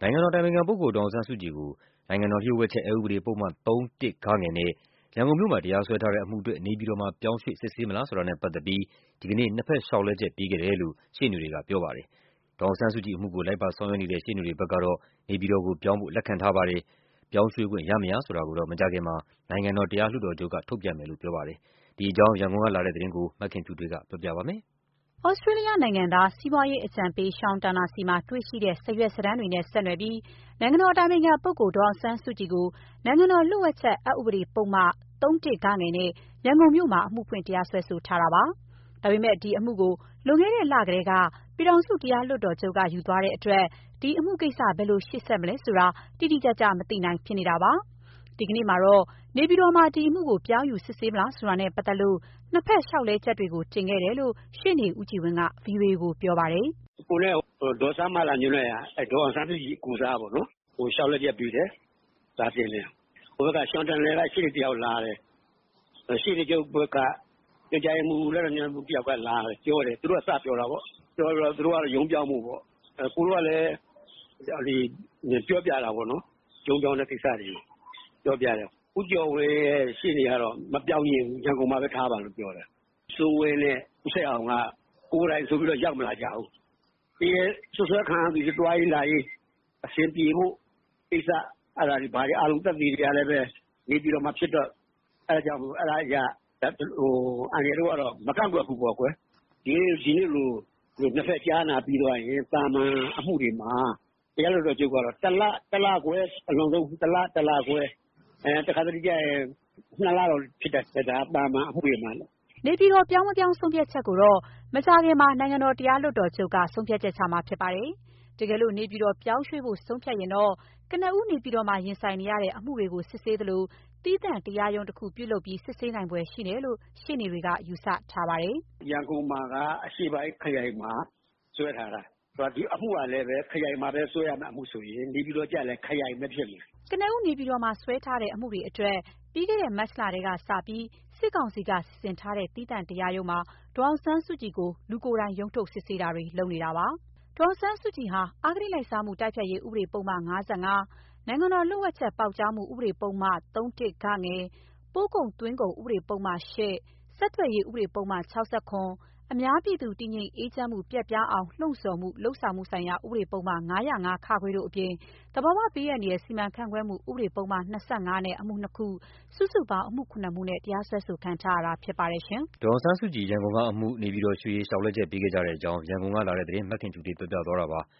နိုင်ငံတော်အတိုင်ပင်ခံပုဂ္ဂိုလ်ဒေါ်အောင်ဆန်းစုကြည်ကိုနိုင်ငံတော်လျှို့ဝှက်ချက်အက်ဥပဒေပုဒ်မ 3(၁)(ဂ) နဲ့ရန်ကုန်မြို့မှာတရားစွဲထားတဲ့အမှုအတွက်နေပြည်တော်မှာပြောင်းရွှေ့စစ်ဆေးမလားဆိုတာနဲ့ပတ်သက်ပြီးဒီကနေ့နှစ်ဘက်လျှောက်လဲချက်ပေးခဲ့တယ်လို့ရှေ့နေတွေကပြောပါတယ်။ဒေါ်အောင်ဆန်းစုကြည်အမှုကိုလိုက်ပါဆောင်ရွက်နေတဲ့ရှေ့နေတွေဘက်ကတော့နေပြည်တော်ကိုပြောင်းဖို့လက်ခံထားပါတယ်။ပြောင်းရွှေ့ခွင့်ရမရဆိုတာကိုတော့မကြာခင်မှာနိုင်ငံတော်တရားလွှတ်တော်ချုပ်ကထုတ်ပြန်မယ်လို့ပြောပါတယ်။ဒီအကြောင်းရန်ကုန်ကလာတဲ့သတင်းကိုမခင်ဖြူထွေးကပြောပြပါမယ်။သြစတြေးလျနိုင်ငံသားစီးပွားရေးအကြံပေး Sean Turnell ဆီမှာတွေ့ရှိတဲ့စာရွက်စာတမ်းတွေနဲ့ဆက်နွယ်ပြီးနိုင်ငံတော်အတိုင်ပင်ခံပုဂ္ဂိုလ်ဒေါ်အောင်ဆန်းစုကြည်ကိုနိုင်ငံတော်လျှို့ဝှက်ချက်အက်ဥပဒေပုဒ်မ 3(၁)(ဂ) နဲ့ရန်ကုန်မြို့မှာအမှုဖွင့်တရားစွဲဆိုထားတာပါ။ဒါပေမဲ့ဒီအမှုကိုလွန်ခဲ့တဲ့လကတည်းကပြည်ထောင်စုတရားလွှတ်တော်ချုပ်ကယူသွားတဲ့အတွက်ဒီအမှုကိစ္စဘယ်လိုရှေ့ဆက်မလဲဆိုတာတိတိကျကျမသိနိုင်ဖြစ်နေတာပါ။ဒီကနေ့မှာတော့နေပြည်တော်မှာဒီအမှုကိုပြောင်းယူစစ်ဆေးမလားဆိုတာနဲ့ပတ်သက်လို့နှစ်ဘက်လျှောက်လဲချက်တွေကိုတင်ခဲ့တယ်လို့ရှေ့နေဦးကြည်ဝင်းက VOA ကိုပြောပါတယ်။ကိုနဲ့ဒေါ်စန်းမာလာညွှန်နဲ့ဒေါ်အောင်ဆန်းစုကြည်ကိုစားပေါ့နော်။လျှောက်လဲချက်ပြီးတယ်။ဒါတင်တယ်။ဟိုဘက်ကရှောင်းတန်လယ်ကရှေ့နေတယောက်လာတယ်။ရှေ့နေချုပ်ဘက်ကကြားမှုလည်းညွှန်မှုတယောက်ကလာတယ်ပြောတယ်သူတို့ကစပြောတာပေါ့။ပြောတော့သူတို့ကရုံးပြောင်းမှုပေါ့။ကိုတို့ကလည်းပြောပြတာပေါ့နော်။ရုံးပြောင်းတဲ့ကိစ္စတွေပြောပြတယ်။ဦးကျော်ဝင်းရဲ့ရှေ့နေကတော့မပြောင်းရင်ရန်ကုန်မှာပဲထားပါလို့ပြောတယ်။စိုးဝင်းနဲ့ဦးဆက်အောင်ကကိုယ်တိုင်ဆိုပြီးတော့ရောက်မလာကြဘူး။ဒီဆွဆွဲခံရသူတွေတွားရေးလာရေးအဆင်ပြေဖို့ကိစ္စအဲ့ဒါတွေဘာတွေအားလုံးသက်သေတွေကလည်းပဲနေပြီးတော့မှဖြစ်တော့အဲ့ဒါကြောင့်အဲ့ဒါအရာအန်ရတို့ကတော့မကန့်ကွက်ဘူးပေါ့ကွယ်။ဒီနေ့လိုနှစ်ဖက်ကြားနာပြီးတော့ရင်တာမန်အမှုတွေမှာတရားလွှတ်တော်ချုပ်ကတော့တလခွဲအလုံးစုံတလခွဲတခါတလေကျရင်2လတော့ဖြစ်တဲ့ဒါတာမန်အမှုတွေမှာနေပြည်တော်ပြောင်းမပြောင်းဆုံးဖြတ်ချက်ကိုတော့မကြာခင်မှာနိုင်ငံတော်တရားလွှတ်တော်ချုပ်ကဆုံးဖြတ်ချက်ချမှာဖြစ်ပါတယ်။တကယ်လို့နေပြည်တော်ပြောင်းရွှေ့ဖို့ဆုံးဖြတ်ရင်တော့ကနဦးနေပြည်တော်မှာရင်ဆိုင်နေရတဲ့အမှုတွေကိုစစ်ဆေးသလိုသီးသန့်တရားရုံးတစ်ခုပြုလုပ်ပြီးစစ်ဆေးနိုင်ဖွယ်ရှိတယ်လို့ရှေ့နေတွေကယူဆထားပါတယ်။ရန်ကုန်မှာကအရှေ့ပိုင်းခရိုင်မှာဆွဲထားတာ။ဒီအမှုကလည်းပဲခရိုင်မှာပဲဆွဲရမယ့်အမှုဆိုရင်နေပြည်တော်ကျလည်းခရိုင်ပဲဖြစ်မယ်။ကနဦးနေပြည်တော်မှာဆွဲထားတဲ့အမှုတွေအတွက်ပြီးခဲ့တဲ့မတ်လတည်းကစပြီးစစ်ကောင်စီကစီစဉ်ထားတဲ့သီးသန့်တရားရုံးမှာဒေါ်အောင်ဆန်းစုကြည်ကိုလူကိုယ်တိုင်ရုံးထုတ်စစ်ဆေးတာတွေလုပ်နေတာပါ။ဒေါ်အောင်ဆန်းစုကြည်ဟာအဂတိလိုက်စားမှုတိုက်ဖျက်ရေးဥပဒေပုဒ်မ 55နိုင်ငံတော်လျှို့ဝှက်ချက်ပေါက်ကြားမှုဥပဒေပုဒ်မ 3(၁)(ဂ) ပို့ကုန်သွင်းကုန်ဥပဒေပုဒ်မ 8ဆက်သွယ်ရေးဥပဒေပုဒ်မ 67အများပြည်သူတည်ငြိမ်အေးချမ်းမှုပျက်ပြားအောင်လှုံ့ဆော်မှုလုပ်ဆောင်မှုဆိုင်ရာဥပဒေပုဒ်မ 5၀၅(ခ) တို့အပြင်သဘာဝဘေးအန္တရာယ်စီမံခန့်ခွဲမှုဥပဒေပုဒ်မ 25နဲ့အမှု 2 ခုစုစုပေါင်းအမှု 7 မှုနဲ့တရားစွဲဆိုခံထားရတာဖြစ်ပါတယ်ရှင်။ဒေါ်အောင်ဆန်းစုကြည်ရန်ကုန်ကအမှုနေပြည်တော်ရွှေ့ရေးလျှောက်လဲချက်ပေးခဲ့ကြတဲ့အကြောင်းရန်ကုန်ကလာတဲ့သတင်းမခင်ဖြူထွေးပြောပြသွားတာပါ။